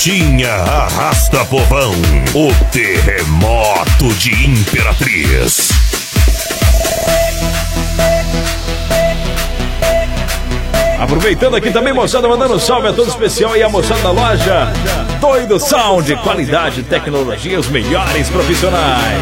Martinha Arrasta Povão, o terremoto de Imperatriz. Aproveitando aqui também, moçada, mandando um salve a todo especial aí, a moçada da loja Doido Sound, qualidade, tecnologia, os melhores profissionais.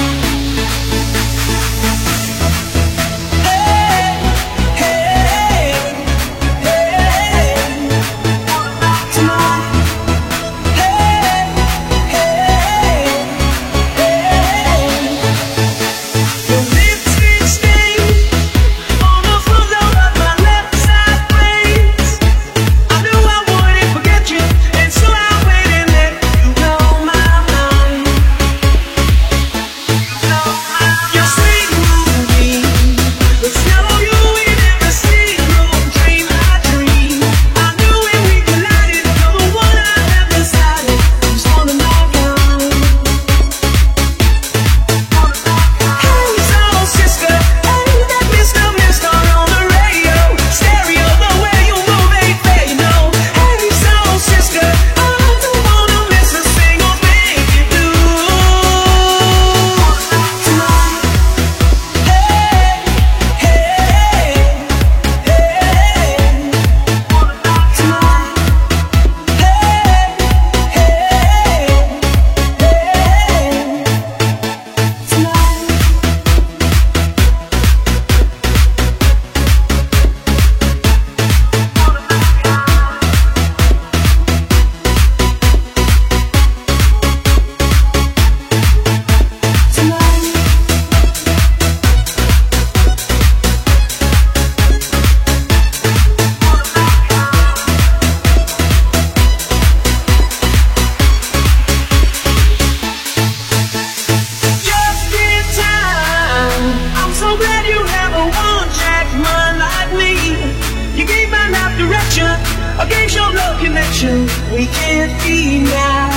We can't be now.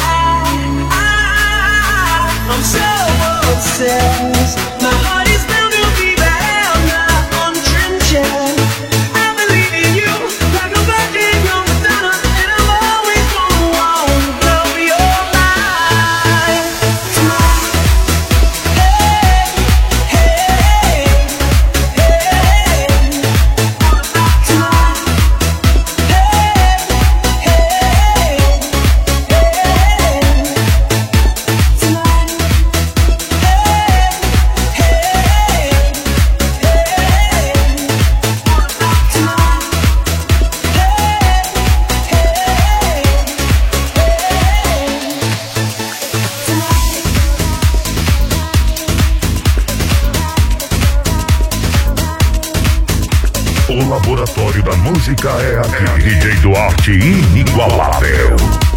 I'm so obsessed. My heart is bound to be bound now on the trenches. I believe in you like a virgin on the Madonna, and I'm always gonna want to blow your mind tonight. Hey, hey, hey, tonight. O laboratório da música é aqui. DJ Duarte inigualável.